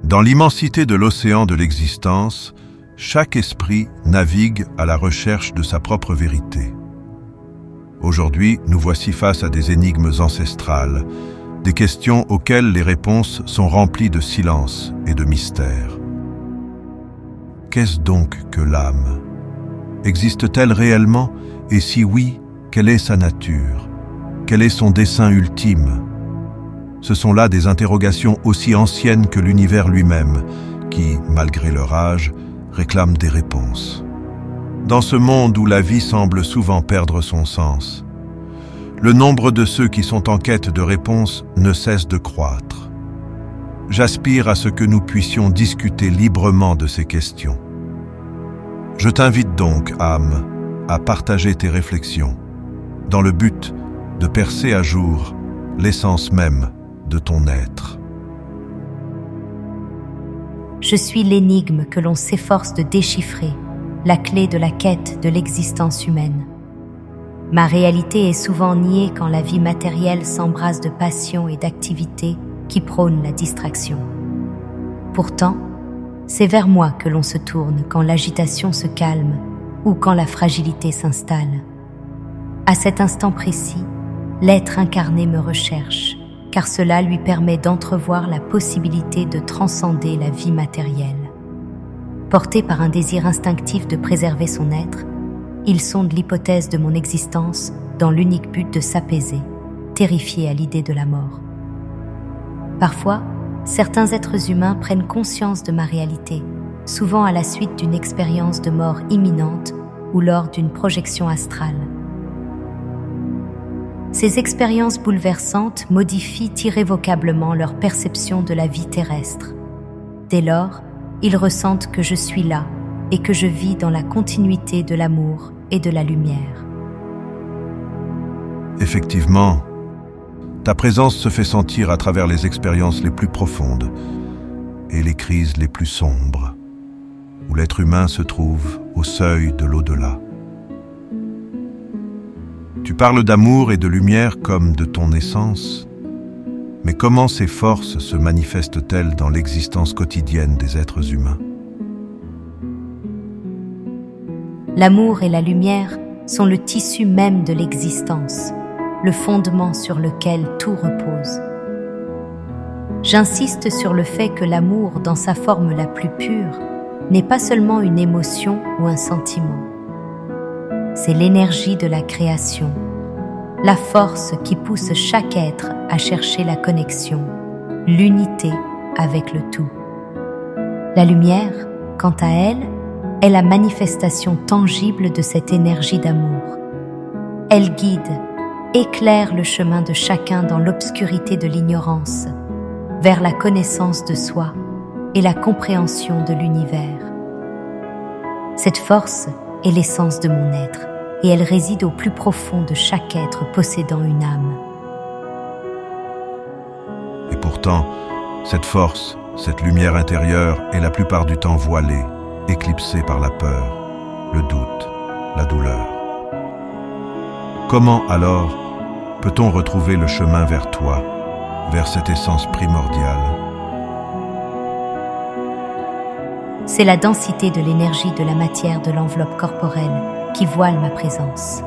Dans l'immensité de l'océan de l'existence, chaque esprit navigue à la recherche de sa propre vérité. Aujourd'hui, nous voici face à des énigmes ancestrales, des questions auxquelles les réponses sont remplies de silence et de mystère. Qu'est-ce donc que l'âme? Existe-t-elle réellement? Et si oui, quelle est sa nature? Quel est son dessein ultime? Ce sont là des interrogations aussi anciennes que l'univers lui-même, qui, malgré leur âge, réclament des réponses. Dans ce monde où la vie semble souvent perdre son sens, le nombre de ceux qui sont en quête de réponses ne cesse de croître. J'aspire à ce que nous puissions discuter librement de ces questions. Je t'invite donc, âme, à partager tes réflexions, dans le but de percer à jour l'essence même de ton être. Je suis l'énigme que l'on s'efforce de déchiffrer, la clé de la quête de l'existence humaine. Ma réalité est souvent niée quand la vie matérielle s'embrase de passion et d'activité qui prônent la distraction. Pourtant, c'est vers moi que l'on se tourne quand l'agitation se calme ou quand la fragilité s'installe. À cet instant précis, l'être incarné me recherche, car cela lui permet d'entrevoir la possibilité de transcender la vie matérielle. Porté par un désir instinctif de préserver son être, il sonde l'hypothèse de mon existence dans l'unique but de s'apaiser, terrifié à l'idée de la mort. Parfois, certains êtres humains prennent conscience de ma réalité, souvent à la suite d'une expérience de mort imminente ou lors d'une projection astrale. Ces expériences bouleversantes modifient irrévocablement leur perception de la vie terrestre. Dès lors, ils ressentent que je suis là et que je vis dans la continuité de l'amour et de la lumière. Effectivement, ta présence se fait sentir à travers les expériences les plus profondes et les crises les plus sombres, où l'être humain se trouve au seuil de l'au-delà. Tu parles d'amour et de lumière comme de ton essence, mais comment ces forces se manifestent-elles dans l'existence quotidienne des êtres humains? L'amour et la lumière sont le tissu même de l'existence, le fondement sur lequel tout repose. J'insiste sur le fait que l'amour, dans sa forme la plus pure, n'est pas seulement une émotion ou un sentiment. C'est l'énergie de la création, la force qui pousse chaque être à chercher la connexion, l'unité avec le tout. La lumière, quant à elle, est la manifestation tangible de cette énergie d'amour. Elle guide, éclaire le chemin de chacun dans l'obscurité de l'ignorance, vers la connaissance de soi et la compréhension de l'univers. Cette force est l'essence de mon être, et elle réside au plus profond de chaque être possédant une âme. Et pourtant, cette force, cette lumière intérieure est la plupart du temps voilée, éclipsée par la peur, le doute, la douleur. Comment alors peut-on retrouver le chemin vers toi, vers cette essence primordiale? C'est la densité de l'énergie de la matière de l'enveloppe corporelle qui voile ma présence.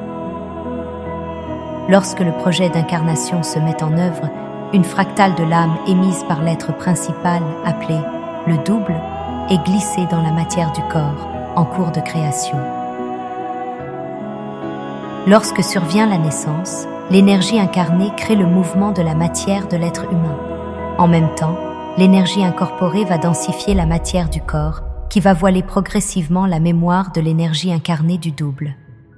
Lorsque le projet d'incarnation se met en œuvre, une fractale de l'âme émise par l'être principal, appelé le double, est glissée dans la matière du corps, en cours de création. Lorsque survient la naissance, l'énergie incarnée crée le mouvement de la matière de l'être humain. En même temps, l'énergie incorporée va densifier la matière du corps, qui va voiler progressivement la mémoire de l'énergie incarnée du double.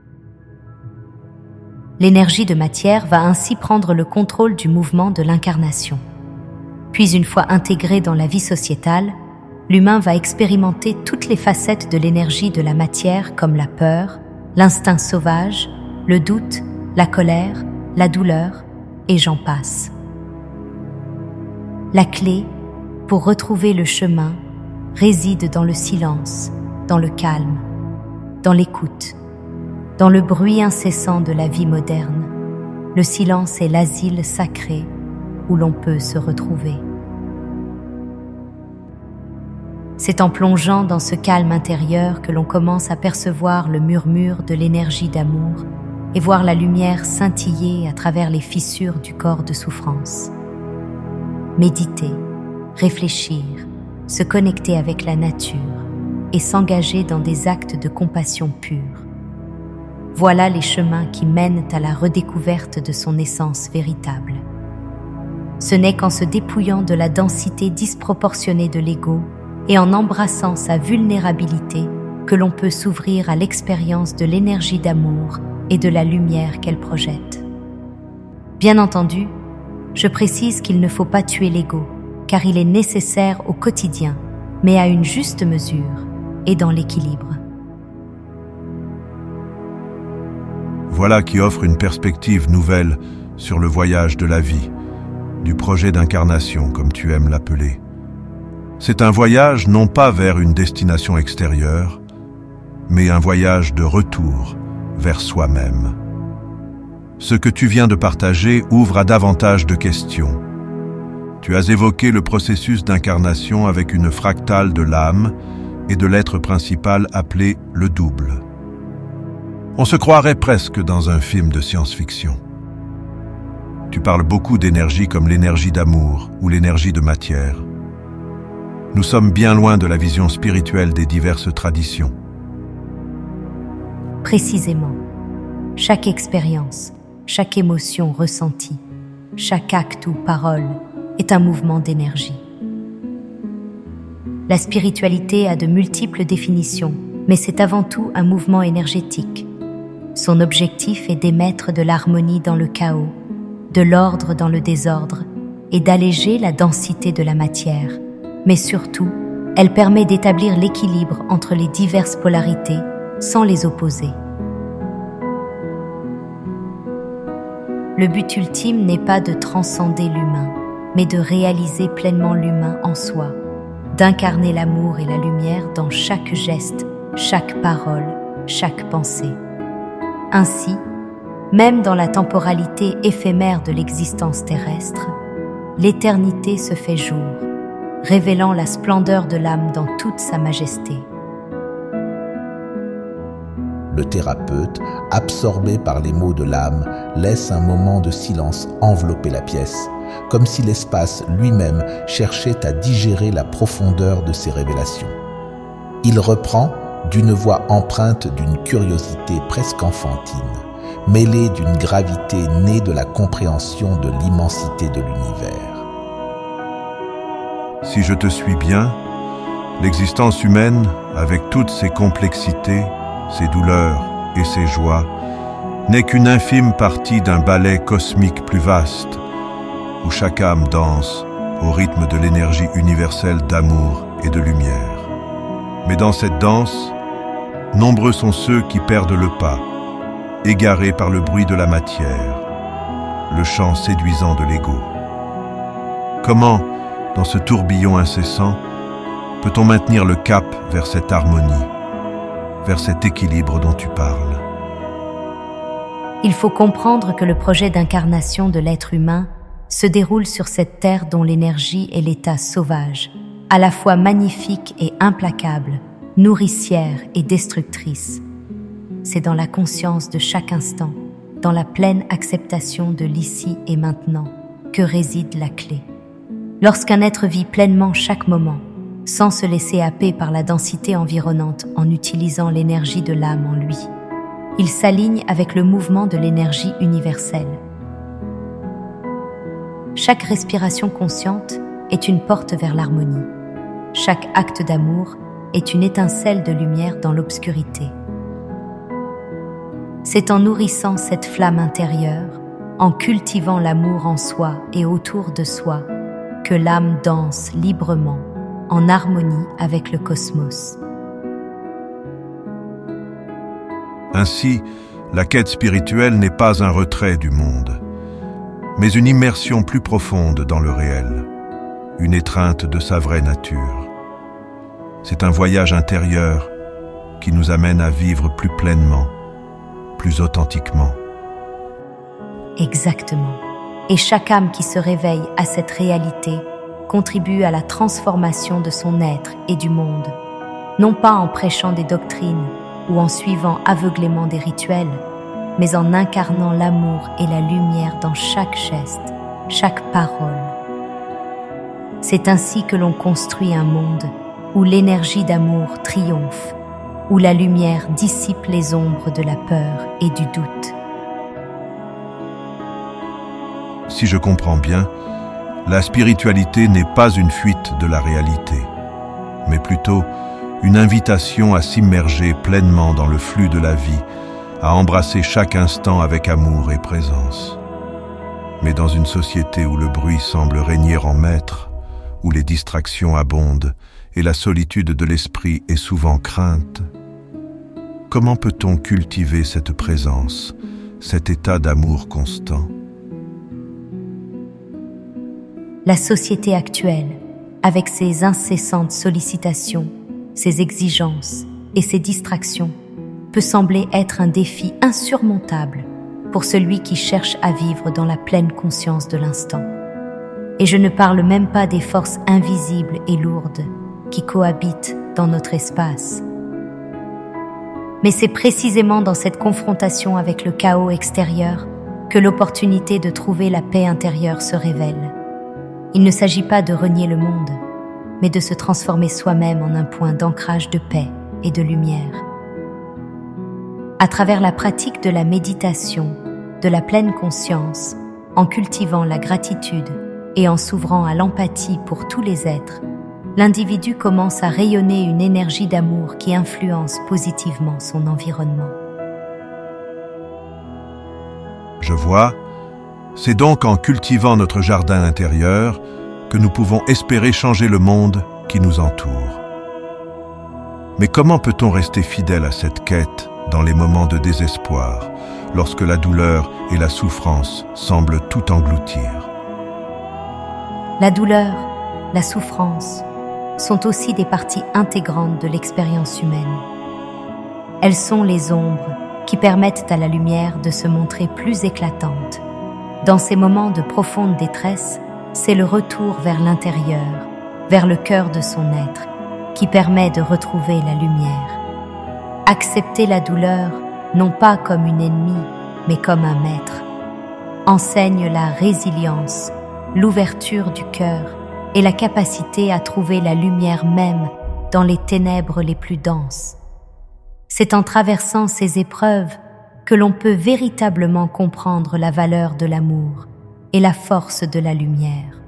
L'énergie de matière va ainsi prendre le contrôle du mouvement de l'incarnation. Puis une fois intégrée dans la vie sociétale, l'humain va expérimenter toutes les facettes de l'énergie de la matière comme la peur, l'instinct sauvage, le doute, la colère, la douleur, et j'en passe. La clé, pour retrouver le chemin, réside dans le silence, dans le calme, dans l'écoute, dans le bruit incessant de la vie moderne. Le silence est l'asile sacré où l'on peut se retrouver. C'est en plongeant dans ce calme intérieur que l'on commence à percevoir le murmure de l'énergie d'amour et voir la lumière scintiller à travers les fissures du corps de souffrance. Méditer, réfléchir, se connecter avec la nature et s'engager dans des actes de compassion pure. Voilà les chemins qui mènent à la redécouverte de son essence véritable. Ce n'est qu'en se dépouillant de la densité disproportionnée de l'ego et en embrassant sa vulnérabilité que l'on peut s'ouvrir à l'expérience de l'énergie d'amour et de la lumière qu'elle projette. Bien entendu, je précise qu'il ne faut pas tuer l'ego, car il est nécessaire au quotidien, mais à une juste mesure et dans l'équilibre. Voilà qui offre une perspective nouvelle sur le voyage de la vie, du projet d'incarnation, comme tu aimes l'appeler. C'est un voyage non pas vers une destination extérieure, mais un voyage de retour vers soi-même. Ce que tu viens de partager ouvre à davantage de questions. Tu as évoqué le processus d'incarnation avec une fractale de l'âme et de l'être principal appelé le double. On se croirait presque dans un film de science-fiction. Tu parles beaucoup d'énergie comme l'énergie d'amour ou l'énergie de matière. Nous sommes bien loin de la vision spirituelle des diverses traditions. Précisément, chaque expérience, chaque émotion ressentie, chaque acte ou parole est un mouvement d'énergie. La spiritualité a de multiples définitions, mais c'est avant tout un mouvement énergétique. Son objectif est d'émettre de l'harmonie dans le chaos, de l'ordre dans le désordre et d'alléger la densité de la matière. Mais surtout, elle permet d'établir l'équilibre entre les diverses polarités sans les opposer. Le but ultime n'est pas de transcender l'humain, mais de réaliser pleinement l'humain en soi, d'incarner l'amour et la lumière dans chaque geste, chaque parole, chaque pensée. Ainsi, même dans la temporalité éphémère de l'existence terrestre, l'éternité se fait jour, révélant la splendeur de l'âme dans toute sa majesté. Le thérapeute, absorbé par les mots de l'âme, laisse un moment de silence envelopper la pièce, comme si l'espace lui-même cherchait à digérer la profondeur de ses révélations. Il reprend d'une voix empreinte d'une curiosité presque enfantine, mêlée d'une gravité née de la compréhension de l'immensité de l'univers. Si je te suis bien, l'existence humaine, avec toutes ses complexités, ses douleurs et ses joies, n'est qu'une infime partie d'un ballet cosmique plus vaste, où chaque âme danse au rythme de l'énergie universelle d'amour et de lumière. Mais dans cette danse, nombreux sont ceux qui perdent le pas, égarés par le bruit de la matière, le chant séduisant de l'ego. Comment, dans ce tourbillon incessant, peut-on maintenir le cap vers cette harmonie, vers cet équilibre dont tu parles? Il faut comprendre que le projet d'incarnation de l'être humain se déroule sur cette terre dont l'énergie est l'état sauvage, à la fois magnifique et implacable, nourricière et destructrice. C'est dans la conscience de chaque instant, dans la pleine acceptation de l'ici et maintenant, que réside la clé. Lorsqu'un être vit pleinement chaque moment, sans se laisser happer par la densité environnante en utilisant l'énergie de l'âme en lui, il s'aligne avec le mouvement de l'énergie universelle. Chaque respiration consciente est une porte vers l'harmonie. Chaque acte d'amour est une étincelle de lumière dans l'obscurité. C'est en nourrissant cette flamme intérieure, en cultivant l'amour en soi et autour de soi, que l'âme danse librement, en harmonie avec le cosmos. Ainsi, la quête spirituelle n'est pas un retrait du monde, mais une immersion plus profonde dans le réel, une étreinte de sa vraie nature. C'est un voyage intérieur qui nous amène à vivre plus pleinement, plus authentiquement. Exactement. Et chaque âme qui se réveille à cette réalité contribue à la transformation de son être et du monde, non pas en prêchant des doctrines ou en suivant aveuglément des rituels, mais en incarnant l'amour et la lumière dans chaque geste, chaque parole. C'est ainsi que l'on construit un monde où l'énergie d'amour triomphe, où la lumière dissipe les ombres de la peur et du doute. Si je comprends bien, la spiritualité n'est pas une fuite de la réalité, mais plutôt une invitation à s'immerger pleinement dans le flux de la vie, à embrasser chaque instant avec amour et présence. Mais dans une société où le bruit semble régner en maître, où les distractions abondent et la solitude de l'esprit est souvent crainte, comment peut-on cultiver cette présence, cet état d'amour constant? La société actuelle, avec ses incessantes sollicitations, ses exigences et ses distractions, peut sembler être un défi insurmontable pour celui qui cherche à vivre dans la pleine conscience de l'instant. Et je ne parle même pas des forces invisibles et lourdes qui cohabitent dans notre espace. Mais c'est précisément dans cette confrontation avec le chaos extérieur que l'opportunité de trouver la paix intérieure se révèle. Il ne s'agit pas de renier le monde, mais de se transformer soi-même en un point d'ancrage de paix et de lumière. À travers la pratique de la méditation, de la pleine conscience, en cultivant la gratitude et en s'ouvrant à l'empathie pour tous les êtres, l'individu commence à rayonner une énergie d'amour qui influence positivement son environnement. Je vois, c'est donc en cultivant notre jardin intérieur que nous pouvons espérer changer le monde qui nous entoure. Mais comment peut-on rester fidèle à cette quête dans les moments de désespoir, lorsque la douleur et la souffrance semblent tout engloutir? La douleur, la souffrance sont aussi des parties intégrantes de l'expérience humaine. Elles sont les ombres qui permettent à la lumière de se montrer plus éclatante. Dans ces moments de profonde détresse, c'est le retour vers l'intérieur, vers le cœur de son être, qui permet de retrouver la lumière. Accepter la douleur, non pas comme une ennemie, mais comme un maître, enseigne la résilience, l'ouverture du cœur et la capacité à trouver la lumière même dans les ténèbres les plus denses. C'est en traversant ces épreuves que l'on peut véritablement comprendre la valeur de l'amour et la force de la lumière.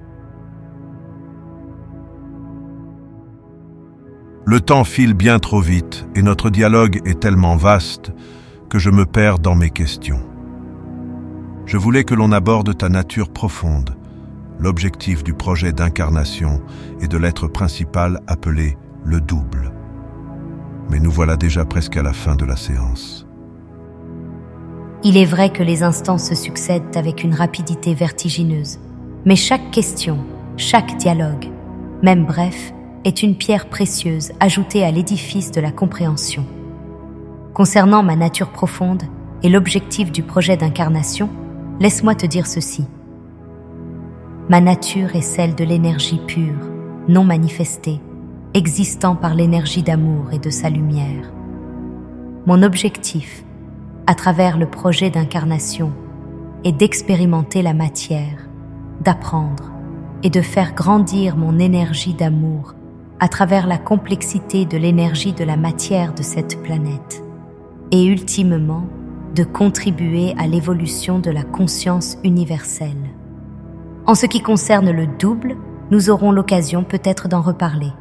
Le temps file bien trop vite et notre dialogue est tellement vaste que je me perds dans mes questions. Je voulais que l'on aborde ta nature profonde, l'objectif du projet d'incarnation et de l'être principal appelé le double. Mais nous voilà déjà presque à la fin de la séance. Il est vrai que les instants se succèdent avec une rapidité vertigineuse, mais chaque question, chaque dialogue, même bref, est une pierre précieuse ajoutée à l'édifice de la compréhension. Concernant ma nature profonde et l'objectif du projet d'incarnation, laisse-moi te dire ceci. Ma nature est celle de l'énergie pure, non manifestée, existant par l'énergie d'amour et de sa lumière. Mon objectif, à travers le projet d'incarnation, est d'expérimenter la matière, d'apprendre et de faire grandir mon énergie d'amour à travers la complexité de l'énergie de la matière de cette planète, et ultimement de contribuer à l'évolution de la conscience universelle. En ce qui concerne le double, nous aurons l'occasion peut-être d'en reparler.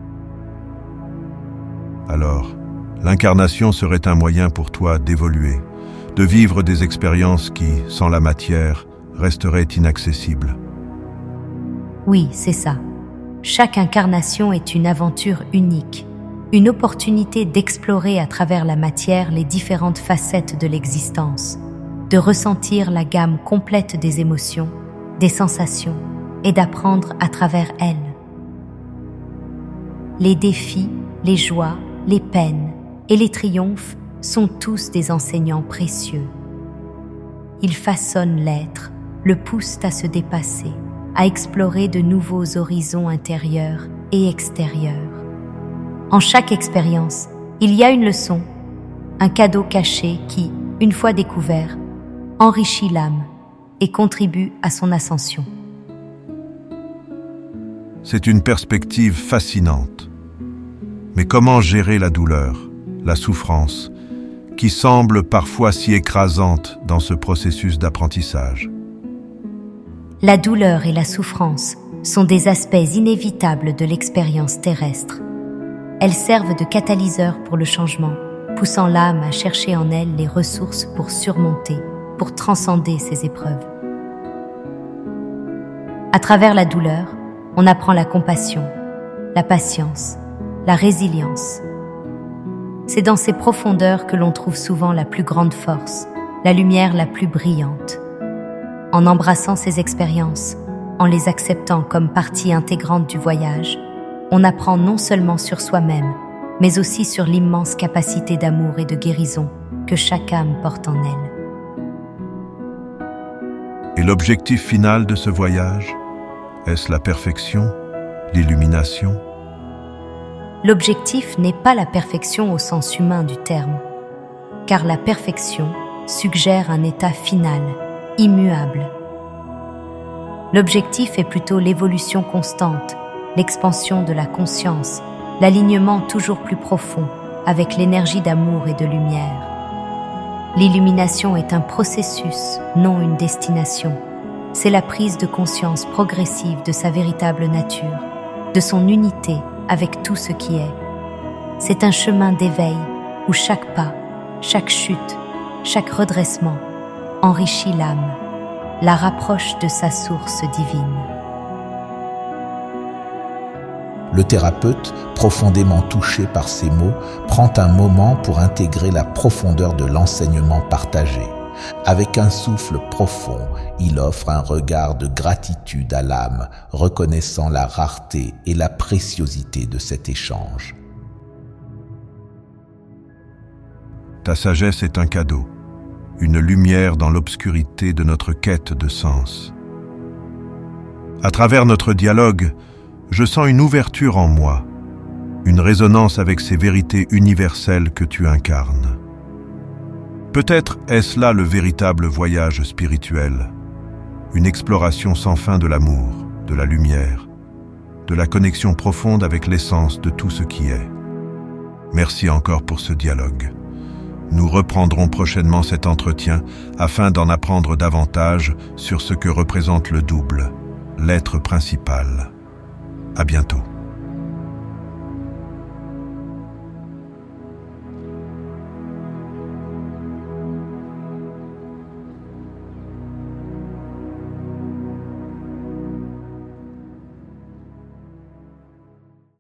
Alors, l'incarnation serait un moyen pour toi d'évoluer, de vivre des expériences qui, sans la matière, resteraient inaccessibles. Oui, c'est ça. Chaque incarnation est une aventure unique, une opportunité d'explorer à travers la matière les différentes facettes de l'existence, de ressentir la gamme complète des émotions, des sensations et d'apprendre à travers elles. Les défis, les joies, les peines et les triomphes sont tous des enseignants précieux. Ils façonnent l'être, le poussent à se dépasser à explorer de nouveaux horizons intérieurs et extérieurs. En chaque expérience, il y a une leçon, un cadeau caché qui, une fois découvert, enrichit l'âme et contribue à son ascension. C'est une perspective fascinante. Mais comment gérer la douleur, la souffrance, qui semble parfois si écrasante dans ce processus d'apprentissage? La douleur et la souffrance sont des aspects inévitables de l'expérience terrestre. Elles servent de catalyseur pour le changement, poussant l'âme à chercher en elle les ressources pour surmonter, pour transcender ces épreuves. À travers la douleur, on apprend la compassion, la patience, la résilience. C'est dans ces profondeurs que l'on trouve souvent la plus grande force, la lumière la plus brillante. En embrassant ces expériences, en les acceptant comme partie intégrante du voyage, on apprend non seulement sur soi-même, mais aussi sur l'immense capacité d'amour et de guérison que chaque âme porte en elle. Et l'objectif final de ce voyage? Est-ce la perfection, l'illumination? L'objectif n'est pas la perfection au sens humain du terme, car la perfection suggère un état final, immuable. L'objectif est plutôt l'évolution constante, l'expansion de la conscience, l'alignement toujours plus profond avec l'énergie d'amour et de lumière. L'illumination est un processus, non une destination. C'est la prise de conscience progressive de sa véritable nature, de son unité avec tout ce qui est. C'est un chemin d'éveil où chaque pas, chaque chute, chaque redressement enrichit l'âme, la rapproche de sa source divine. Le thérapeute, profondément touché par ces mots, prend un moment pour intégrer la profondeur de l'enseignement partagé. Avec un souffle profond, il offre un regard de gratitude à l'âme, reconnaissant la rareté et la préciosité de cet échange. Ta sagesse est un cadeau, une lumière dans l'obscurité de notre quête de sens. À travers notre dialogue, je sens une ouverture en moi, une résonance avec ces vérités universelles que tu incarnes. Peut-être est-ce là le véritable voyage spirituel, une exploration sans fin de l'amour, de la lumière, de la connexion profonde avec l'essence de tout ce qui est. Merci encore pour ce dialogue. Nous reprendrons prochainement cet entretien afin d'en apprendre davantage sur ce que représente le double, l'être principal. À bientôt.